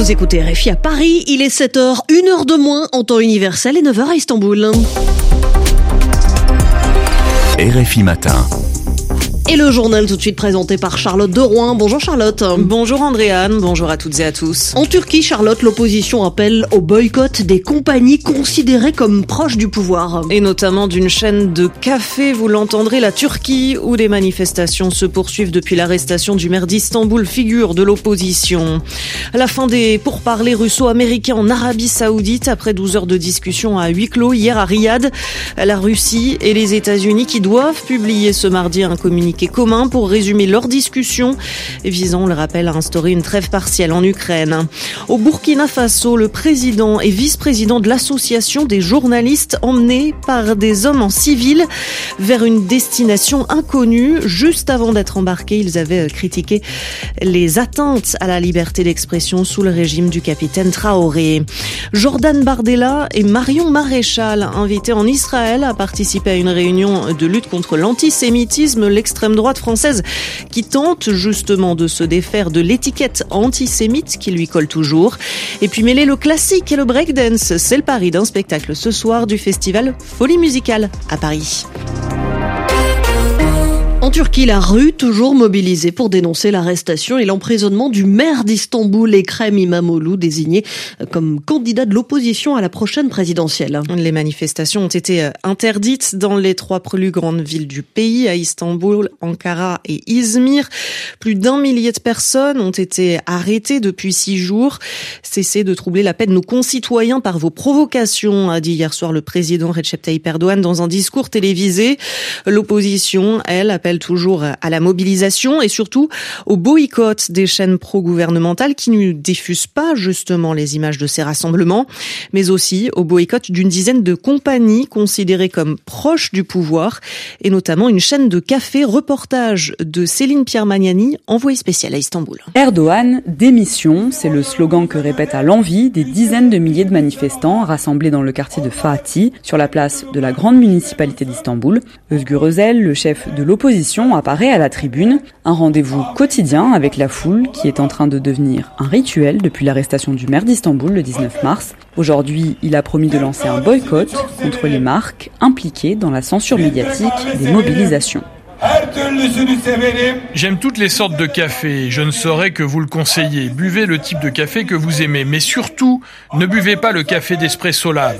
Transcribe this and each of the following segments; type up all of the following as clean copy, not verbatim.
Vous écoutez RFI à Paris, il est 7h, 1 heure de moins en temps universel et 9h à Istanbul. RFI Matin. Et le journal tout de suite présenté par Charlotte de Rouen. Bonjour Charlotte. Bonjour Andréane, bonjour à toutes et à tous. En Turquie, Charlotte, l'opposition appelle au boycott des compagnies considérées comme proches du pouvoir. Et notamment d'une chaîne de café, vous l'entendrez, la Turquie, où les manifestations se poursuivent depuis l'arrestation du maire d'Istanbul, figure de l'opposition. À la fin des pourparlers russo-américains en Arabie Saoudite, après 12 heures de discussion à huis clos hier à Riyad, la Russie et les États-Unis qui doivent publier ce mardi un communiqué commun pour résumer leur discussion visant, on le rappelle, à instaurer une trêve partielle en Ukraine. Au Burkina Faso, le président et vice-président de l'association des journalistes emmenés par des hommes en civil vers une destination inconnue. Juste avant d'être embarqués, ils avaient critiqué les atteintes à la liberté d'expression sous le régime du capitaine Traoré. Jordan Bardella et Marion Maréchal, invités en Israël à participer à une réunion de lutte contre l'antisémitisme, l'extrême droite française qui tente justement de se défaire de l'étiquette antisémite qui lui colle toujours. Et puis mêler le classique et le breakdance, c'est le pari d'un spectacle ce soir du festival Folie Musicale à Paris. En Turquie, la rue toujours mobilisée pour dénoncer l'arrestation et l'emprisonnement du maire d'Istanbul, Ekrem İmamoğlu, désigné comme candidat de l'opposition à la prochaine présidentielle. Les manifestations ont été interdites dans les 3 plus grandes villes du pays, à Istanbul, Ankara et Izmir. Plus d'1 millier de personnes ont été arrêtées depuis 6 jours. Cessez de troubler la paix de nos concitoyens par vos provocations, a dit hier soir le président Recep Tayyip Erdogan dans un discours télévisé. L'opposition, elle, appelle toujours à la mobilisation et surtout au boycott des chaînes pro-gouvernementales qui ne diffusent pas justement les images de ces rassemblements, mais aussi au boycott d'une dizaine de compagnies considérées comme proches du pouvoir et notamment une chaîne de café. Reportage de Céline Pierre-Magnani, envoyée spéciale à Istanbul. Erdogan, démission, c'est le slogan que répètent à l'envi des dizaines de milliers de manifestants rassemblés dans le quartier de Fatih, sur la place de la grande municipalité d'Istanbul. Özgür Özel, le chef de l'opposition, apparaît à la tribune. Un rendez-vous quotidien avec la foule qui est en train de devenir un rituel depuis l'arrestation du maire d'Istanbul le 19 mars. Aujourd'hui, il a promis de lancer un boycott contre les marques impliquées dans la censure médiatique des mobilisations. J'aime toutes les sortes de café, je ne saurais que vous le conseiller. Buvez le type de café que vous aimez, mais surtout, ne buvez pas le café d'Espresso Lab.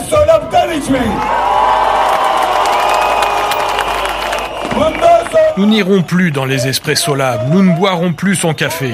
Nous n'irons plus dans les Espresso Lab, nous ne boirons plus son café.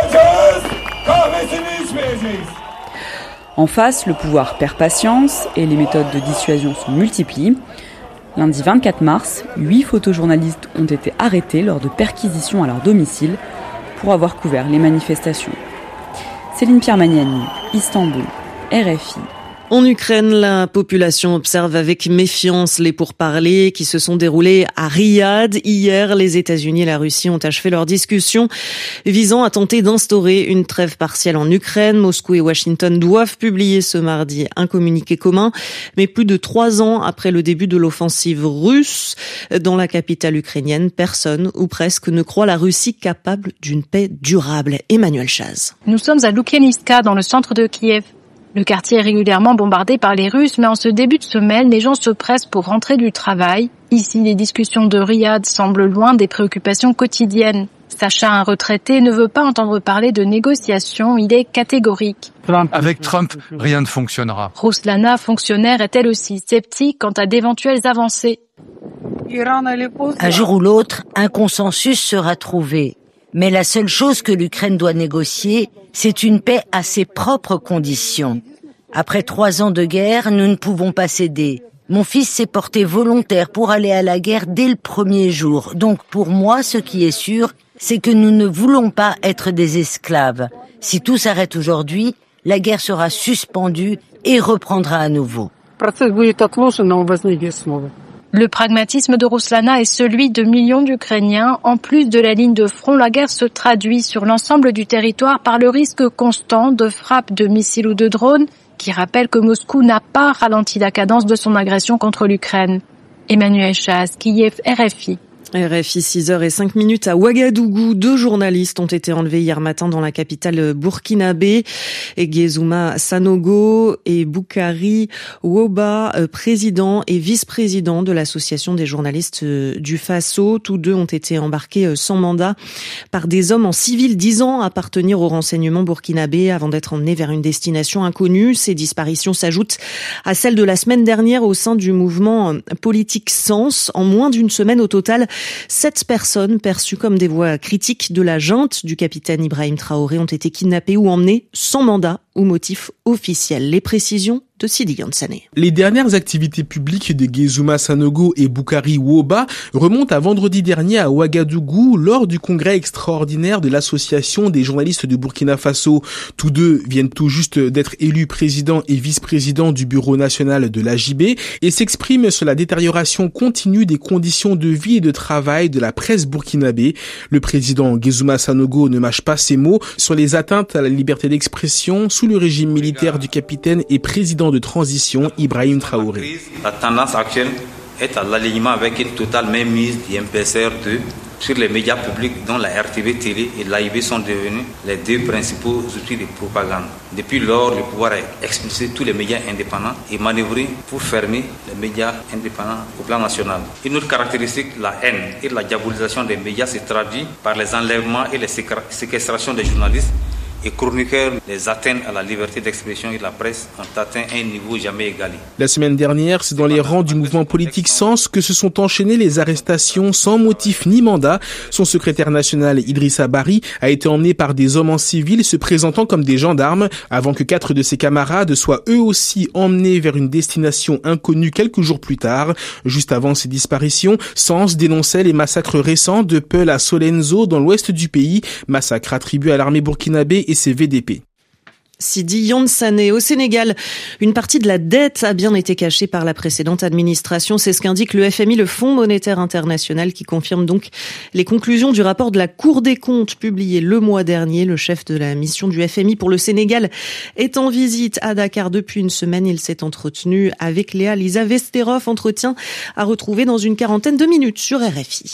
En face, le pouvoir perd patience et les méthodes de dissuasion sont multipliées. Lundi 24 mars, 8 photojournalistes ont été arrêtés lors de perquisitions à leur domicile pour avoir couvert les manifestations. Céline Pierre-Magnani, Istanbul, RFI. En Ukraine, la population observe avec méfiance les pourparlers qui se sont déroulés à Riyad. Hier, les États-Unis et la Russie ont achevé leur discussion visant à tenter d'instaurer une trêve partielle en Ukraine. Moscou et Washington doivent publier ce mardi un communiqué commun, mais plus de 3 ans après le début de l'offensive russe dans la capitale ukrainienne, personne ou presque ne croit la Russie capable d'une paix durable. Emmanuel Chaz. Nous sommes à Loukianivka, dans le centre de Kiev. Le quartier est régulièrement bombardé par les Russes, mais en ce début de semaine, les gens se pressent pour rentrer du travail. Ici, les discussions de Riyad semblent loin des préoccupations quotidiennes. Sacha, un retraité, ne veut pas entendre parler de négociations, il est catégorique. Avec Trump, rien ne fonctionnera. Ruslana, fonctionnaire, est elle aussi sceptique quant à d'éventuelles avancées. Un jour ou l'autre, un consensus sera trouvé. Mais la seule chose que l'Ukraine doit négocier, c'est une paix à ses propres conditions. Après 3 ans de guerre, nous ne pouvons pas céder. Mon fils s'est porté volontaire pour aller à la guerre dès le premier jour. Donc pour moi, ce qui est sûr, c'est que nous ne voulons pas être des esclaves. Si tout s'arrête aujourd'hui, la guerre sera suspendue et reprendra à nouveau. Le pragmatisme de Ruslana est celui de millions d'Ukrainiens. En plus de la ligne de front, la guerre se traduit sur l'ensemble du territoire par le risque constant de frappes de missiles ou de drones qui rappelle que Moscou n'a pas ralenti la cadence de son agression contre l'Ukraine. Emmanuel Chaz, Kiev, RFI. RFI 6h05 à Ouagadougou. 2 journalistes ont été enlevés hier matin dans la capitale burkinabé. Gezuma Sanogo et Boukari Woba, président et vice-président de l'association des journalistes du Faso. Tous 2 ont été embarqués sans mandat par des hommes en civil disant appartenir au renseignement burkinabé avant d'être emmenés vers une destination inconnue. Ces disparitions s'ajoutent à celles de la semaine dernière au sein du mouvement politique Sens. En moins d'une semaine au total, 7 personnes perçues comme des voix critiques de la junte du capitaine Ibrahim Traoré ont été kidnappées ou emmenées sans mandat ou motif officiel. Les précisions de Sidi Yansane. Les dernières activités publiques de Gezuma Sanogo et Boukari Woba remontent à vendredi dernier à Ouagadougou lors du congrès extraordinaire de l'association des journalistes de Burkina Faso. Tous 2 viennent tout juste d'être élus président et vice-président du bureau national de l'AJB et s'expriment sur la détérioration continue des conditions de vie et de travail de la presse burkinabé. Le président Gezuma Sanogo ne mâche pas ses mots sur les atteintes à la liberté d'expression sous le régime militaire du capitaine et président de transition Ibrahim Traoré. La tendance actuelle est à l'alignement avec une totale mainmise du MPSR2 sur les médias publics dont la RTV Télé et l'AIB sont devenus les 2 principaux outils de propagande. Depuis lors, le pouvoir a expulsé tous les médias indépendants et manœuvré pour fermer les médias indépendants au plan national. Une autre caractéristique, la haine et la diabolisation des médias se traduit par les enlèvements et les séquestrations des journalistes et chroniqueurs. Les atteintes à la liberté d'expression et de la presse ont atteint un niveau jamais égalé. La semaine dernière, c'est dans les rangs du mouvement politique Sens que se sont enchaînées les arrestations sans motif ni mandat. Son secrétaire national, Idrissa Bari, a été emmené par des hommes en civil se présentant comme des gendarmes avant que 4 de ses camarades soient eux aussi emmenés vers une destination inconnue quelques jours plus tard. Juste avant ces disparitions, Sens dénonçait les massacres récents de Peul à Solenzo dans l'ouest du pays, massacres attribués à l'armée burkinabé et ses VDP. Sidi Yansane. Au Sénégal, une partie de la dette a bien été cachée par la précédente administration. C'est ce qu'indique le FMI, le Fonds monétaire international, qui confirme donc les conclusions du rapport de la Cour des comptes publié le mois dernier. Le chef de la mission du FMI pour le Sénégal est en visite à Dakar depuis une semaine. Il s'est entretenu avec Léa Lisa Vesterov. Entretien à retrouver dans une quarantaine de minutes sur RFI.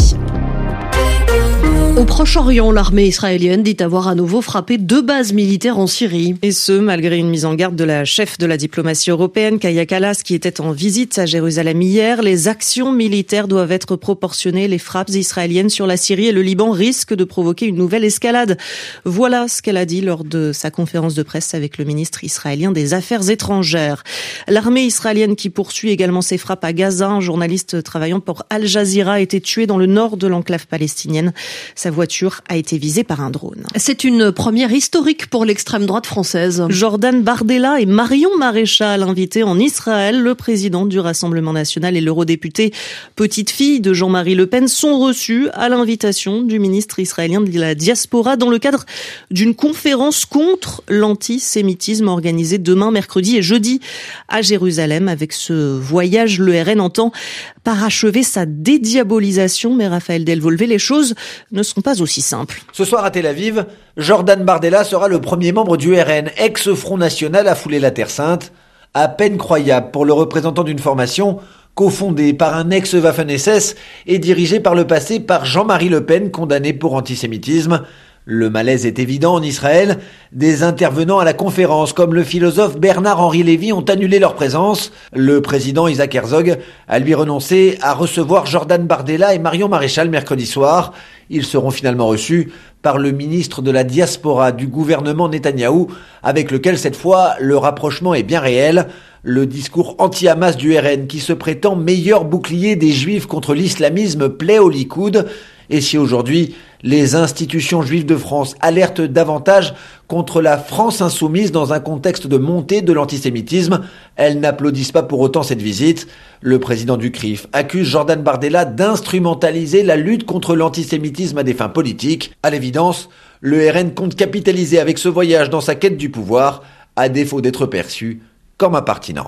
Au Proche-Orient, l'armée israélienne dit avoir à nouveau frappé 2 bases militaires en Syrie. Et ce, malgré une mise en garde de la chef de la diplomatie européenne, Kaja Kallas, qui était en visite à Jérusalem hier. Les actions militaires doivent être proportionnées. Les frappes israéliennes sur la Syrie et le Liban risquent de provoquer une nouvelle escalade. Voilà ce qu'elle a dit lors de sa conférence de presse avec le ministre israélien des Affaires étrangères. L'armée israélienne qui poursuit également ses frappes à Gaza. Un journaliste travaillant pour Al Jazeera a été tué dans le nord de l'enclave palestinienne. Sa voiture a été visée par un drone. C'est une première historique pour l'extrême droite française. Jordan Bardella et Marion Maréchal, invités en Israël. Le président du Rassemblement national et l'eurodéputé petite fille de Jean-Marie Le Pen sont reçus à l'invitation du ministre israélien de la diaspora dans le cadre d'une conférence contre l'antisémitisme organisée demain, mercredi et jeudi à Jérusalem. Avec ce voyage, le RN entend parachever sa dédiabolisation. Mais Raphaël Delvolvé, les choses ne sont pas aussi simples. Ce soir à Tel Aviv, Jordan Bardella sera le premier membre du RN, ex-Front National à fouler la Terre Sainte. À peine croyable pour le représentant d'une formation cofondée par un ex-Waffen-SS et dirigée par le passé par Jean-Marie Le Pen, condamné pour antisémitisme. Le malaise est évident en Israël. Des intervenants à la conférence, comme le philosophe Bernard-Henri Lévy, ont annulé leur présence. Le président Isaac Herzog a lui renoncé à recevoir Jordan Bardella et Marion Maréchal mercredi soir. Ils seront finalement reçus par le ministre de la diaspora du gouvernement Netanyahou, avec lequel cette fois le rapprochement est bien réel. Le discours anti-Hamas du RN, qui se prétend meilleur bouclier des Juifs contre l'islamisme, plaît au Likoud. Et si aujourd'hui, les institutions juives de France alertent davantage contre la France insoumise dans un contexte de montée de l'antisémitisme, elles n'applaudissent pas pour autant cette visite. Le président du CRIF accuse Jordan Bardella d'instrumentaliser la lutte contre l'antisémitisme à des fins politiques. À l'évidence, le RN compte capitaliser avec ce voyage dans sa quête du pouvoir, à défaut d'être perçu comme un parti normal.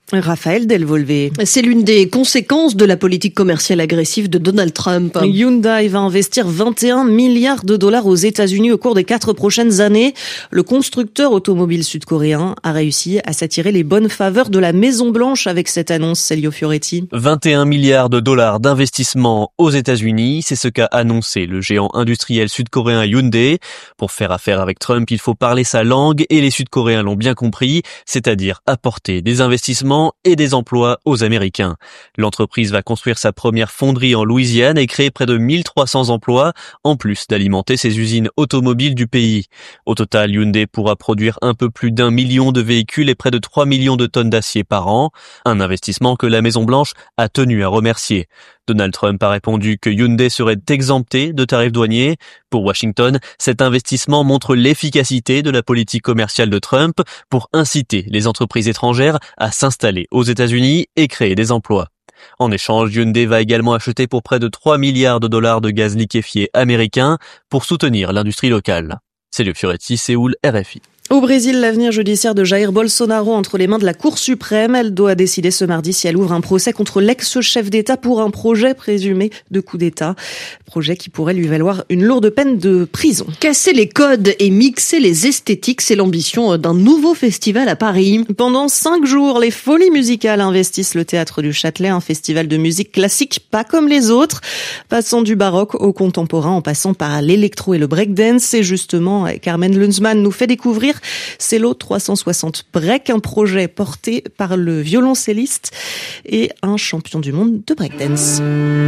Raphaël Delvolvé. C'est l'une des conséquences de la politique commerciale agressive de Donald Trump. Hyundai va investir 21 milliards de dollars aux États-Unis au cours des 4 prochaines années. Le constructeur automobile sud-coréen a réussi à s'attirer les bonnes faveurs de la Maison-Blanche avec cette annonce, Celio Fioretti. 21 milliards de dollars d'investissement aux États-Unis, c'est ce qu'a annoncé le géant industriel sud-coréen Hyundai. Pour faire affaire avec Trump, il faut parler sa langue et les Sud-Coréens l'ont bien compris, c'est-à-dire apporter des investissements et des emplois aux Américains. L'entreprise va construire sa première fonderie en Louisiane et créer près de 1300 emplois, en plus d'alimenter ses usines automobiles du pays. Au total, Hyundai pourra produire un peu plus d'1 million de véhicules et près de 3 millions de tonnes d'acier par an, un investissement que la Maison-Blanche a tenu à remercier. Donald Trump a répondu que Hyundai serait exempté de tarifs douaniers. Pour Washington, cet investissement montre l'efficacité de la politique commerciale de Trump pour inciter les entreprises étrangères à s'installer aux États-Unis et créer des emplois. En échange, Hyundai va également acheter pour près de 3 milliards de dollars de gaz liquéfié américain pour soutenir l'industrie locale. Celio Fioretti, Séoul, RFI. Au Brésil, l'avenir judiciaire de Jair Bolsonaro entre les mains de la Cour suprême. Elle doit décider ce mardi si elle ouvre un procès contre l'ex-chef d'État pour un projet présumé de coup d'État. Projet qui pourrait lui valoir une lourde peine de prison. Casser les codes et mixer les esthétiques, c'est l'ambition d'un nouveau festival à Paris. Pendant 5 jours, les Folies Musicales investissent le Théâtre du Châtelet, un festival de musique classique pas comme les autres, passant du baroque au contemporain en passant par l'électro et le breakdance. Et justement, Carmen Lunzmann nous fait découvrir Cello 360 Break, un projet porté par le violoncelliste et un champion du monde de breakdance.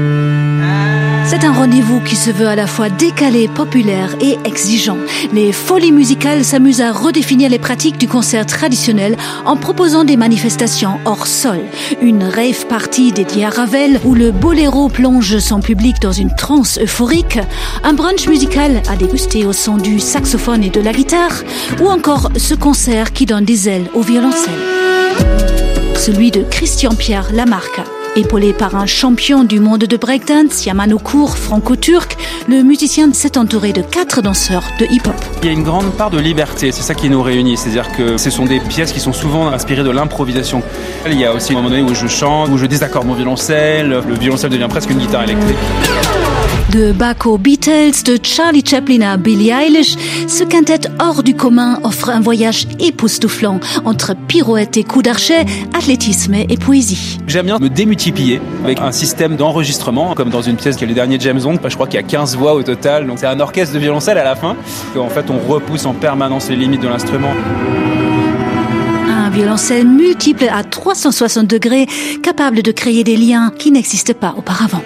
C'est un rendez-vous qui se veut à la fois décalé, populaire et exigeant. Les Folies Musicales s'amusent à redéfinir les pratiques du concert traditionnel en proposant des manifestations hors sol. Une rave party dédiée à Ravel où le boléro plonge son public dans une transe euphorique, un brunch musical à déguster au son du saxophone et de la guitare, ou encore ce concert qui donne des ailes au violoncelle. Celui de Christian-Pierre Lamarca. Épaulé par un champion du monde de breakdance, Yaman Okur, franco-turc, le musicien s'est entouré de 4 danseurs de hip-hop. Il y a une grande part de liberté, c'est ça qui nous réunit, c'est-à-dire que ce sont des pièces qui sont souvent inspirées de l'improvisation. Il y a aussi un moment donné où je chante, où je désaccorde mon violoncelle, le violoncelle devient presque une guitare électrique. De Bach aux Beatles, de Charlie Chaplin à Billie Eilish, ce quintet hors du commun offre un voyage époustouflant entre pirouettes et coups d'archet, athlétisme et poésie. J'aime bien me démultiplier avec un système d'enregistrement, comme dans une pièce qui est le dernier James Bond, je crois qu'il y a 15 voix au total, donc c'est un orchestre de violoncelle à la fin. En fait, on repousse en permanence les limites de l'instrument. Un violoncelle multiple à 360 degrés, capable de créer des liens qui n'existent pas auparavant.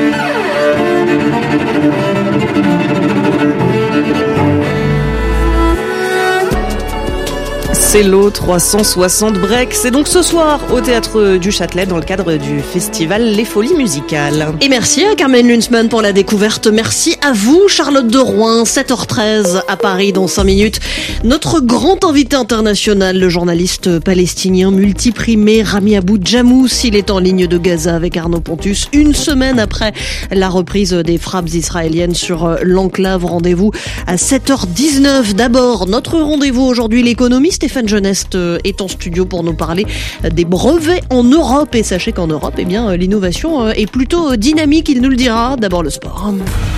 Cello 360 Break, c'est donc ce soir au Théâtre du Châtelet dans le cadre du festival Les Folies Musicales. Et merci à Carmen Lunzmann pour la découverte. Merci à vous, Charlotte de Rouen, 7h13 à Paris dans 5 minutes. Notre grand invité international, le journaliste palestinien multiprimé Rami Abou Djamous, il est en ligne de Gaza avec Arnaud Pontus, une semaine après la reprise des frappes israéliennes sur l'enclave. Rendez-vous à 7h19. D'abord, notre rendez-vous aujourd'hui, l'économie. Stéphane Geneste est en studio pour nous parler des brevets en Europe. Et sachez qu'en Europe, eh bien, l'innovation est plutôt dynamique, il nous le dira. D'abord le sport.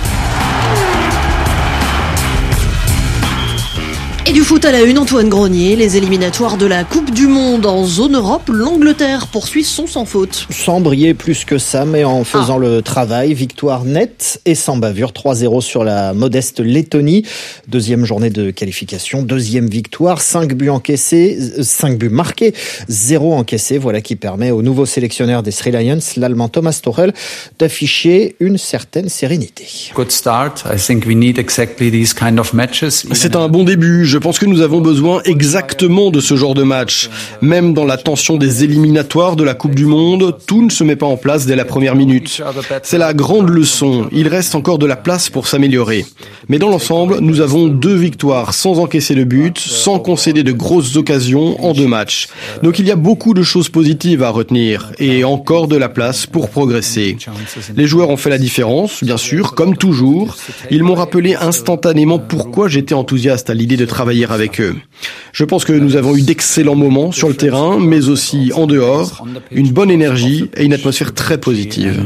Et du foot à la une, Antoine Grenier, les éliminatoires de la Coupe du Monde en zone Europe, l'Angleterre poursuit son sans faute. Sans briller plus que ça, mais en faisant le travail, victoire nette et sans bavure, 3-0 sur la modeste Lettonie. Deuxième journée de qualification, deuxième victoire, 5 buts marqués, 0 encaissés. Voilà qui permet au nouveau sélectionneur des Three Lions, l'Allemand Thomas Tuchel, d'afficher une certaine sérénité. Good start. I think we need exactly these kind of matches. C'est un bon début. Je pense que nous avons besoin exactement de ce genre de match. Même dans la tension des éliminatoires de la Coupe du Monde, tout ne se met pas en place dès la première minute. C'est la grande leçon. Il reste encore de la place pour s'améliorer. Mais dans l'ensemble, nous avons 2 victoires sans encaisser de but, sans concéder de grosses occasions en 2 matchs. Donc il y a beaucoup de choses positives à retenir et encore de la place pour progresser. Les joueurs ont fait la différence, bien sûr, comme toujours. Ils m'ont rappelé instantanément pourquoi j'étais enthousiaste à l'idée de travailler travailler avec eux. Je pense que nous avons eu d'excellents moments sur le terrain, mais aussi en dehors, une bonne énergie et une atmosphère très positive.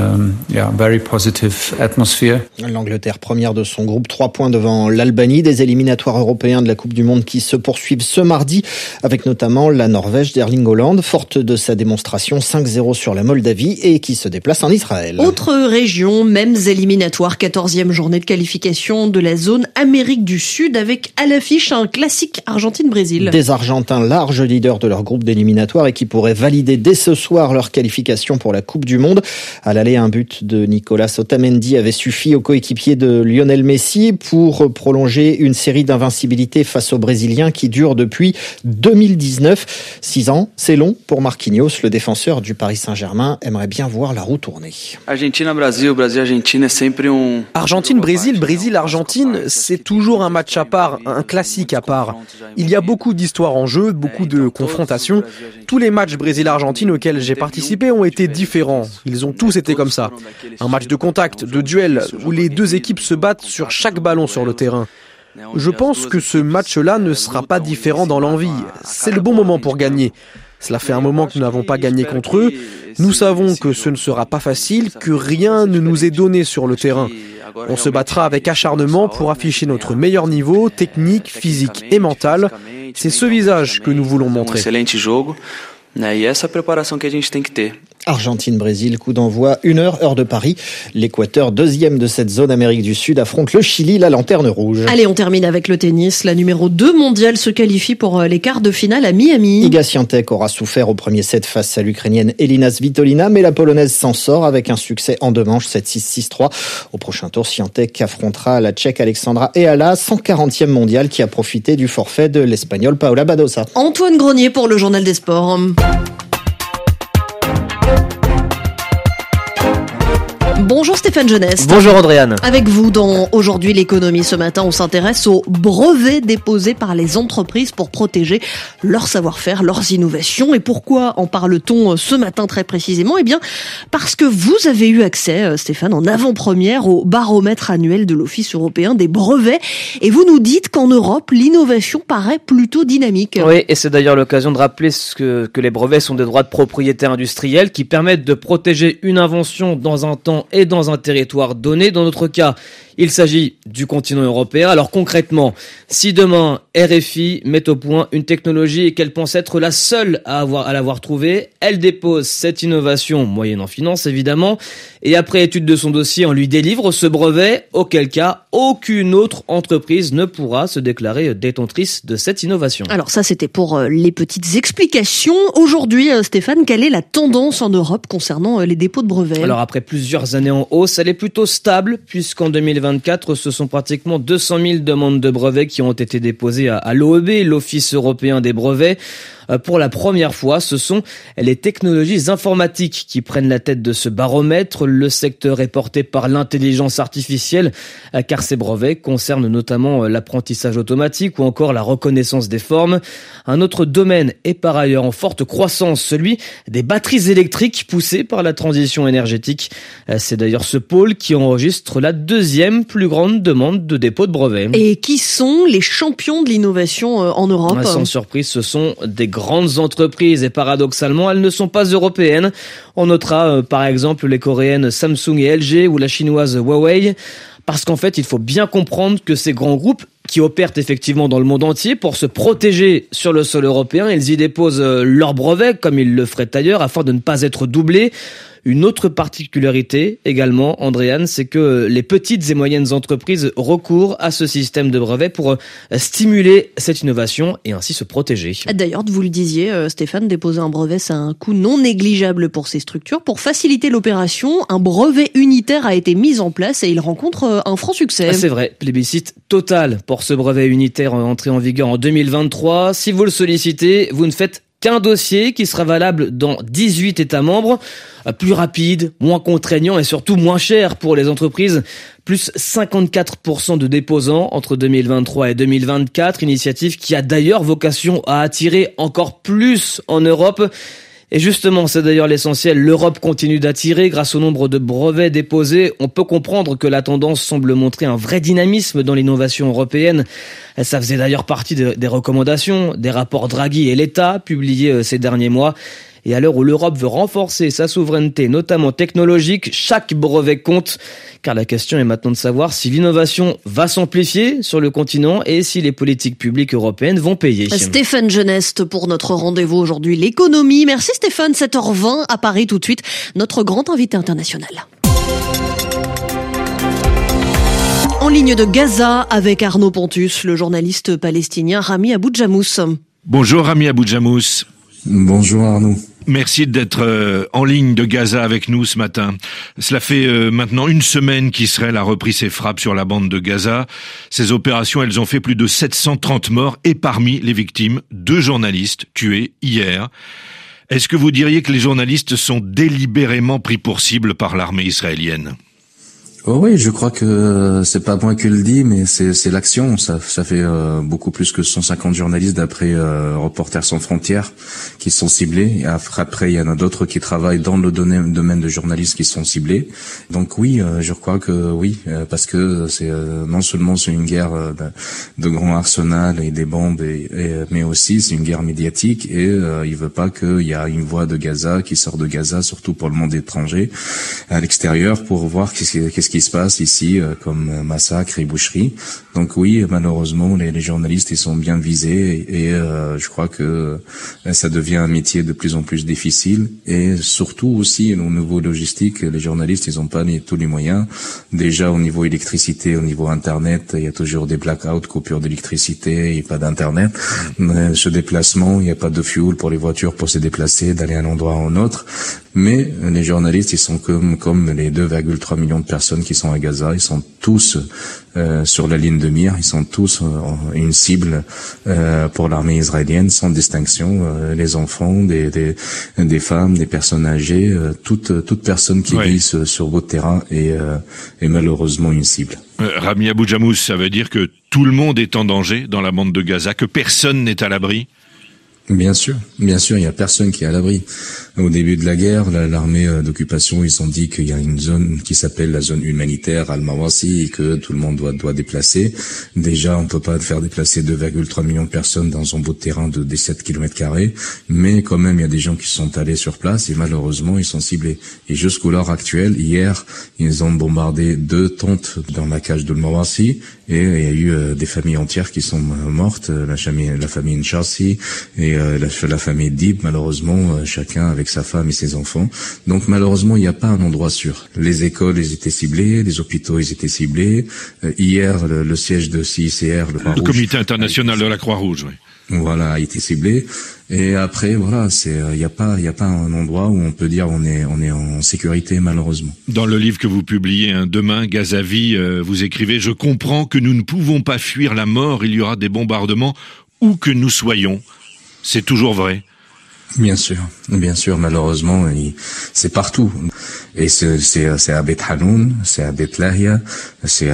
L'Angleterre première de son groupe, 3 points devant l'Albanie, des éliminatoires européens de la Coupe du Monde qui se poursuivent ce mardi, avec notamment la Norvège d'Erling Haaland, forte de sa démonstration 5-0 sur la Moldavie et qui se déplace en Israël. Autre région, mêmes éliminatoires, 14e journée de qualification de la zone Amérique du Sud, avec à l'affiche un classique Argentine-Brésil. Des Argentins larges leaders de leur groupe d'éliminatoires et qui pourraient valider dès ce soir leur qualification pour la Coupe du Monde. À l'aller, un but de Nicolas Otamendi avait suffi aux coéquipiers de Lionel Messi pour prolonger une série d'invincibilité face aux Brésiliens qui dure depuis 2019. 6 ans, c'est long pour Marquinhos, le défenseur du Paris Saint-Germain aimerait bien voir la roue tourner. Argentine-Brésil, Brésil-Argentine, c'est toujours un match à part, un classique à part. Il y a beaucoup d'histoires en jeu, beaucoup de confrontations. Tous les matchs Brésil-Argentine auxquels j'ai participé ont été différents. Ils ont tous été comme ça. Un match de contact, de duel, où les deux équipes se battent sur chaque ballon sur le terrain. Je pense que ce match-là ne sera pas différent dans l'envie. C'est le bon moment pour gagner. Cela fait un moment que nous n'avons pas gagné contre eux. Nous savons que ce ne sera pas facile, que rien ne nous est donné sur le terrain. On se battra avec acharnement pour afficher notre meilleur niveau, technique, physique et mental. C'est ce visage que nous voulons montrer. Argentine-Brésil, coup d'envoi 1h, heure de Paris. L'Équateur, deuxième de cette zone Amérique du Sud, affronte le Chili, la lanterne rouge. Allez, on termine avec le tennis. La numéro 2 mondiale se qualifie pour les quarts de finale à Miami. Iga Świątek aura souffert au premier set face à l'Ukrainienne Elina Svitolina, mais la Polonaise s'en sort avec un succès en 2 manches, 7-6, 6-3. Au prochain tour, Świątek affrontera la Tchèque Alexandra Eala, 140e mondiale, qui a profité du forfait de l'Espagnole Paola Badosa. Antoine Grenier pour le Journal des Sports. Bonjour Stéphane Jeunesse. Bonjour Andréane. Avec vous dans Aujourd'hui l'économie, ce matin on s'intéresse aux brevets déposés par les entreprises pour protéger leur savoir-faire, leurs innovations. Et pourquoi en parle-t-on ce matin très précisément ? Eh bien parce que vous avez eu accès, Stéphane, en avant-première au baromètre annuel de l'Office européen des brevets. Et vous nous dites qu'en Europe, l'innovation paraît plutôt dynamique. Oui, et c'est d'ailleurs l'occasion de rappeler que les brevets sont des droits de propriété industrielle qui permettent de protéger une invention dans un temps et dans un territoire donné. Dans notre cas, il s'agit du continent européen. Alors concrètement, si demain RFI met au point une technologie et qu'elle pense être la seule à l'avoir trouvée, elle dépose cette innovation, moyennant finance évidemment, et après étude de son dossier, on lui délivre ce brevet, auquel cas aucune autre entreprise ne pourra se déclarer détentrice de cette innovation. Alors ça, c'était pour les petites explications. Aujourd'hui, Stéphane, quelle est la tendance en Europe concernant les dépôts de brevets ? Alors après plusieurs années en hausse, elle est plutôt stable, puisqu'en 2024, ce sont pratiquement 200 000 demandes de brevets qui ont été déposées à l'OEB, l'Office européen des brevets. Pour la première fois, ce sont les technologies informatiques qui prennent la tête de ce baromètre. Le secteur est porté par l'intelligence artificielle, car ces brevets concernent notamment l'apprentissage automatique ou encore la reconnaissance des formes. Un autre domaine est par ailleurs en forte croissance, celui des batteries électriques poussées par la transition énergétique. C'est d'ailleurs ce pôle qui enregistre la deuxième plus grande demande de dépôt de brevets. Et qui sont les champions de l'innovation en Europe ? Sans surprise, ce sont des grandes entreprises et paradoxalement, elles ne sont pas européennes. On notera par exemple les coréennes Samsung et LG ou la chinoise Huawei. Parce qu'en fait, il faut bien comprendre que ces grands groupes qui opèrent effectivement dans le monde entier pour se protéger sur le sol européen, ils y déposent leurs brevets comme ils le feraient ailleurs afin de ne pas être doublés. Une autre particularité également, Andréane, c'est que les petites et moyennes entreprises recourent à ce système de brevets pour stimuler cette innovation et ainsi se protéger. D'ailleurs, vous le disiez, Stéphane, déposer un brevet, c'est un coût non négligeable pour ces structures. Pour faciliter l'opération, un brevet unitaire a été mis en place et il rencontre un franc succès. C'est vrai, plébiscite total pour ce brevet unitaire entré en vigueur en 2023. Si vous le sollicitez, vous ne faites qu'un dossier qui sera valable dans 18 États membres, plus rapide, moins contraignant et surtout moins cher pour les entreprises. Plus 54% de déposants entre 2023 et 2024, initiative qui a d'ailleurs vocation à attirer encore plus en Europe. Et justement, c'est d'ailleurs l'essentiel. L'Europe continue d'attirer grâce au nombre de brevets déposés. On peut comprendre que la tendance semble montrer un vrai dynamisme dans l'innovation européenne. Ça faisait d'ailleurs partie des recommandations des rapports Draghi et l'État publiés ces derniers mois. Et à l'heure où l'Europe veut renforcer sa souveraineté, notamment technologique, chaque brevet compte. Car la question est maintenant de savoir si l'innovation va s'amplifier sur le continent et si les politiques publiques européennes vont payer. Stéphane Geneste pour notre rendez-vous aujourd'hui, l'économie. Merci Stéphane, 7h20 à Paris tout de suite, notre grand invité international. En ligne de Gaza avec Arnaud Pontus, le journaliste palestinien Rami Abou-Djamous. Bonjour Rami Abou-Djamous. Bonjour Arnaud. Merci d'être en ligne de Gaza avec nous ce matin. Cela fait maintenant une semaine qu'Israël a repris ses frappes sur la bande de Gaza. Ces opérations, elles ont fait plus de 730 morts et parmi les victimes, 2 journalistes tués hier. Est-ce que vous diriez que les journalistes sont délibérément pris pour cible par l'armée israélienne ? Oh oui, je crois que c'est pas moi qui le dis, mais c'est l'action. Ça fait beaucoup plus que 150 journalistes d'après Reporters sans frontières qui sont ciblés. Et après, il y en a d'autres qui travaillent dans le domaine de journalistes qui sont ciblés. Donc oui, je crois que oui, parce que c'est non seulement c'est une guerre de grand arsenal et des bombes, mais aussi c'est une guerre médiatique et il veut pas qu'il y a une voix de Gaza qui sort de Gaza, surtout pour le monde étranger, à l'extérieur, pour voir qu'est-ce qui se passe ici comme massacre et boucherie. Donc oui, malheureusement, les journalistes ils sont bien visés et je crois que ça devient un métier de plus en plus difficile et surtout aussi au niveau logistique, les journalistes ils ont pas tous les moyens. Déjà au niveau électricité, au niveau internet, il y a toujours des blackouts, coupures d'électricité et pas d'internet. Ce déplacement, il n'y a pas de fuel pour les voitures pour se déplacer, d'aller d'un endroit à un autre. Mais les journalistes, ils sont comme les 2,3 millions de personnes qui sont à Gaza. Ils sont tous sur la ligne de mire. Ils sont tous une cible pour l'armée israélienne, sans distinction. Les enfants, des femmes, des personnes âgées, toute personne qui vit sur votre terrain est malheureusement une cible. Rami Abou-Djamous, ça veut dire que tout le monde est en danger dans la bande de Gaza, que personne n'est à l'abri? Bien sûr, il y a personne qui est à l'abri. Au début de la guerre, l'armée d'occupation, ils ont dit qu'il y a une zone qui s'appelle la zone humanitaire Al-Mawasi et que tout le monde doit déplacer. Déjà, on peut pas faire déplacer 2,3 millions de personnes dans un bout de terrain de 17 km², mais quand même, il y a des gens qui sont allés sur place et malheureusement, ils sont ciblés. Et jusqu'à l'heure actuelle, hier, ils ont bombardé 2 tentes dans la cage d'Al-Mawasi et il y a eu des familles entières qui sont mortes, la famille Nchassi et la famille Dib, malheureusement, chacun avec sa femme et ses enfants. Donc malheureusement, il n'y a pas un endroit sûr. Les écoles, ils étaient ciblés, les hôpitaux, ils étaient ciblés. Hier, le siège de CICR, le Comité international de la Croix-Rouge, oui. Voilà, a été ciblé. Et après, voilà, il y a pas un endroit où on peut dire on est en sécurité, malheureusement. Dans le livre que vous publiez, Demain, Gazavi, vous écrivez: je comprends que nous ne pouvons pas fuir la mort, il y aura des bombardements où que nous soyons. C'est toujours vrai. Bien sûr, malheureusement, c'est partout. Et c'est à Beit Hanoun, c'est à Beit Lahia, c'est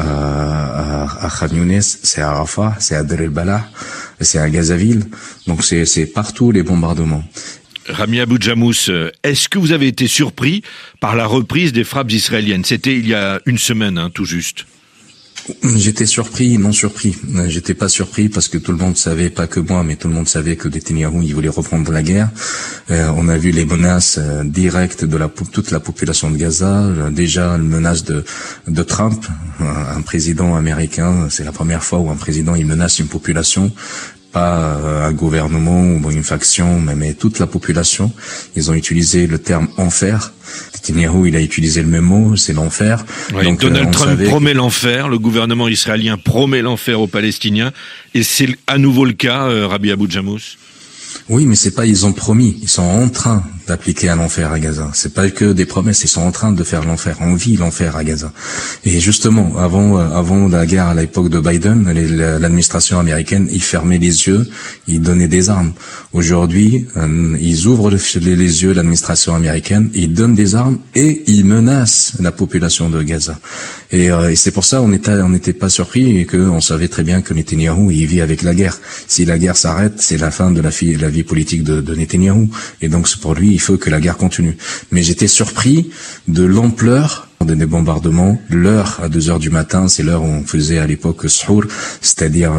à Khan Younes, c'est à Rafah, c'est à Deir el-Balah, c'est à Gazaville. Donc c'est partout les bombardements. Rami Abou-Djamous, est-ce que vous avez été surpris par la reprise des frappes israéliennes? C'était il y a une semaine, tout juste. J'étais surpris, non surpris. J'étais pas surpris parce que tout le monde savait, pas que moi, mais tout le monde savait que Netanyahou, il voulait reprendre la guerre. On a vu les menaces directes de toute la population de Gaza. Déjà, une menace de Trump, un président américain. C'est la première fois où un président, il menace une population. Pas un gouvernement ou une faction, mais toute la population. Ils ont utilisé le terme enfer. Netanyahou, il a utilisé le même mot, c'est l'enfer. Oui, donc Donald Trump promet l'enfer, le gouvernement israélien promet l'enfer aux Palestiniens, et c'est à nouveau le cas, Rami Abou-Djamous. Oui, mais c'est pas ils ont promis, ils sont en train d'appliquer un enfer à Gaza. C'est pas que des promesses, ils sont en train de faire l'enfer. On vit l'enfer à Gaza. Et justement, avant la guerre à l'époque de Biden, l'administration américaine, ils fermaient les yeux, ils donnaient des armes. Aujourd'hui, ils ouvrent les yeux, l'administration américaine, ils donnent des armes et ils menacent la population de Gaza. Et c'est pour ça on n'était pas surpris et qu'on savait très bien que Netanyahou il vit avec la guerre. Si la guerre s'arrête, c'est la fin de la vie politique de Netanyahou. Et donc pour lui, il faut que la guerre continue. Mais j'étais surpris de l'ampleur des bombardements. L'heure à 2h du matin, c'est l'heure où on faisait à l'époque suhour, c'est-à-dire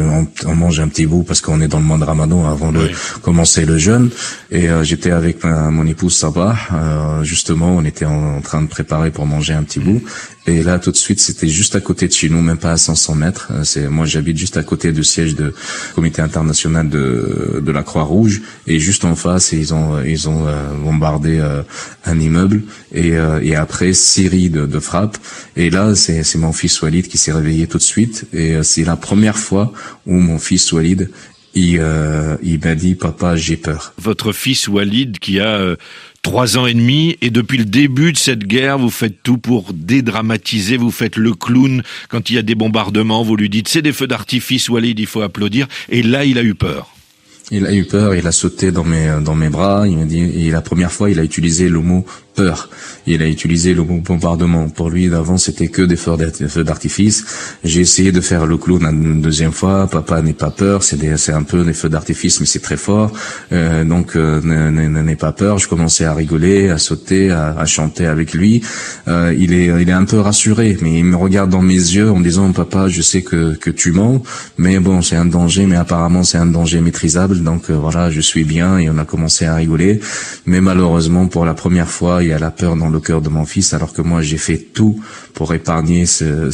on mange un petit bout parce qu'on est dans le mois de Ramadan avant de commencer le jeûne. Et j'étais avec mon épouse Sabah, justement, on était en train de préparer pour manger un petit bout. Et là, tout de suite, c'était juste à côté de chez nous, même pas à 500 mètres. Moi, j'habite juste à côté du siège de Comité international de la Croix-Rouge. Et juste en face, ils ont bombardé un immeuble. Et après, série de frappes. Et là, c'est mon fils Walid qui s'est réveillé tout de suite. Et c'est la première fois où mon fils Walid il m'a dit, papa, j'ai peur. Votre fils Walid qui a 3 ans et demi, et depuis le début de cette guerre, vous faites tout pour dédramatiser, vous faites le clown quand il y a des bombardements, vous lui dites c'est des feux d'artifice Walid, il faut applaudir, et là il a eu peur. Il a eu peur, il a sauté dans mes bras, il m'a dit, et la première fois il a utilisé le mot peur. Il a utilisé le mot bombardement. Pour lui, d'avant, c'était que des feux d'artifice. J'ai essayé de faire le clown une deuxième fois. Papa, n'aie pas peur. C'est un peu des feux d'artifice, mais c'est très fort. Donc, n'aie pas peur. Je commençais à rigoler, à sauter, à chanter avec lui. Il est un peu rassuré, mais il me regarde dans mes yeux en disant, papa, je sais que tu mens, mais bon, c'est un danger, mais apparemment, c'est un danger maîtrisable. Donc, voilà, je suis bien, et on a commencé à rigoler. Mais malheureusement, pour la première fois, il y a la peur dans le cœur de mon fils, alors que moi j'ai fait tout pour épargner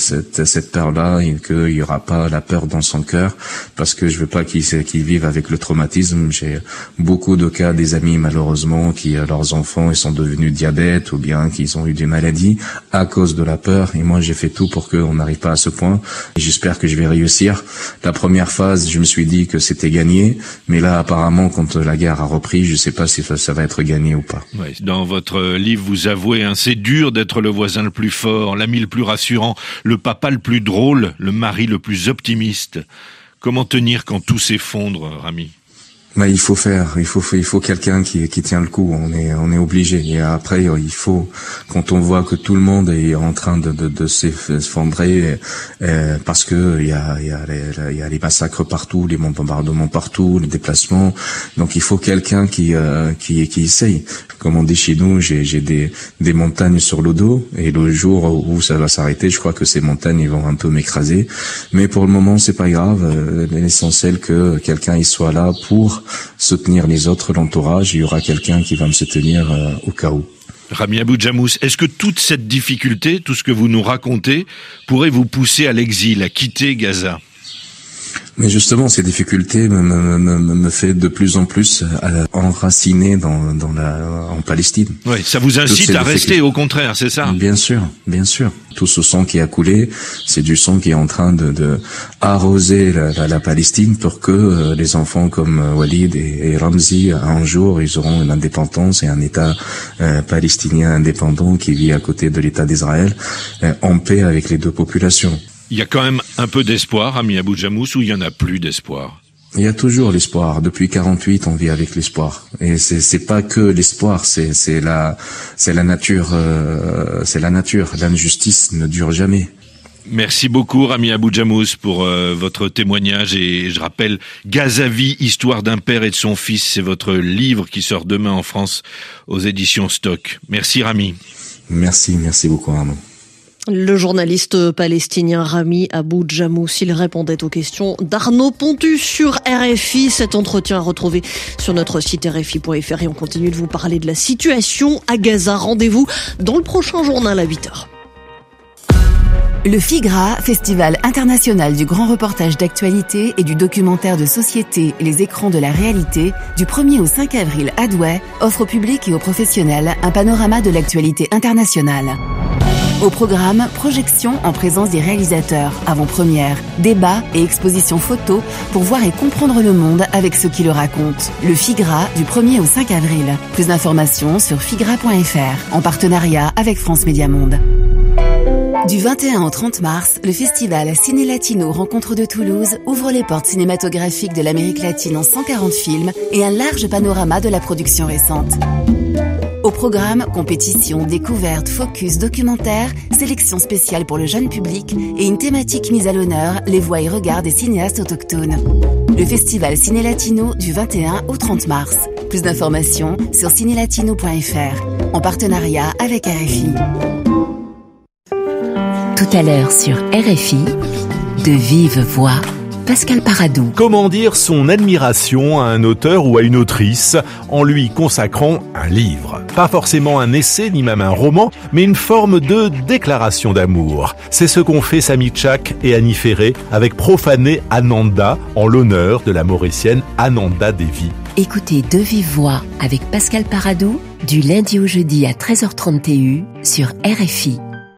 cette peur-là et qu'il y aura pas la peur dans son cœur, parce que je veux pas qu'il vive avec le traumatisme. J'ai beaucoup de cas des amis malheureusement qui leurs enfants ils sont devenus diabètes ou bien qu'ils ont eu des maladies à cause de la peur, et moi j'ai fait tout pour qu'on n'arrive pas à ce point. Et j'espère que je vais réussir. La première phase, je me suis dit que c'était gagné, mais là apparemment quand la guerre a repris, je sais pas si ça va être gagné ou pas. Ouais, dans votre livre, vous avouez, c'est dur d'être le voisin le plus fort, l'ami le plus rassurant, le papa le plus drôle, le mari le plus optimiste. Comment tenir quand tout s'effondre, Rami ? Il faut quelqu'un qui tient le coup. On est obligé. Et après, il faut, quand on voit que tout le monde est en train de s'effondrer, parce que il y a les massacres partout, les bombardements partout, les déplacements. Donc il faut quelqu'un qui essaye. Comme on dit chez nous, j'ai des montagnes sur le dos, et le jour où ça va s'arrêter, je crois que ces montagnes ils vont un peu m'écraser. Mais pour le moment, c'est pas grave. L'essentiel que quelqu'un y soit là pour soutenir les autres, l'entourage. Il y aura quelqu'un qui va me soutenir au cas où. Rami Abou-Djamous, est-ce que toute cette difficulté, tout ce que vous nous racontez, pourrait vous pousser à l'exil, à quitter Gaza ? Mais justement, ces difficultés me fait de plus en plus enraciner en Palestine. Oui, ça vous incite à rester, au contraire, c'est ça ? Bien sûr, bien sûr. Tout ce sang qui a coulé, c'est du sang qui est en train de arroser la Palestine pour que les enfants comme Walid et Ramzi, un jour, ils auront une indépendance et un État palestinien indépendant qui vit à côté de l'État d'Israël, en paix avec les deux populations. Il y a quand même un peu d'espoir, Rami Abou-Djamous, ou il y en a plus d'espoir ? Il y a toujours l'espoir. Depuis 48, on vit avec l'espoir. Et c'est pas que l'espoir, c'est la nature, L'injustice ne dure jamais. Merci beaucoup, Rami Abou-Djamous, pour votre témoignage. Et je rappelle, Gazavi, histoire d'un père et de son fils, c'est votre livre qui sort demain en France aux éditions Stock. Merci, Rami. Merci beaucoup, Arnaud. Le journaliste palestinien Rami Abou-Djamous, il répondait aux questions d'Arnaud Pontus sur RFI. Cet entretien à retrouver sur notre site rfi.fr, et on continue de vous parler de la situation à Gaza. Rendez-vous dans le prochain journal à 8h. Le FIGRA, Festival international du grand reportage d'actualité et du documentaire de société Les écrans de la réalité, du 1er au 5 avril à Douai, offre au public et aux professionnels un panorama de l'actualité internationale. Au programme, projection en présence des réalisateurs, avant-première, débats et expositions photos pour voir et comprendre le monde avec ceux qui le racontent. Le FIGRA du 1er au 5 avril. Plus d'informations sur figra.fr en partenariat avec France Média Monde. Du 21 au 30 mars, le festival Ciné Latino Rencontre de Toulouse ouvre les portes cinématographiques de l'Amérique latine en 140 films et un large panorama de la production récente. Au programme, compétition, découverte, focus, documentaire, sélection spéciale pour le jeune public et une thématique mise à l'honneur, les voix et regards des cinéastes autochtones. Le festival Ciné Latino du 21 au 30 mars. Plus d'informations sur cinélatino.fr en partenariat avec RFI. Tout à l'heure sur RFI, de vive voix, Pascal Paradou. Comment dire son admiration à un auteur ou à une autrice en lui consacrant un livre? Pas forcément un essai ni même un roman, mais une forme de déclaration d'amour. C'est ce qu'ont fait Samy Tchak et Annie Ferré avec Profané Ananda en l'honneur de la Mauricienne Ananda Devi. Écoutez de vive voix avec Pascal Paradou du lundi au jeudi à 13h30 TU sur RFI.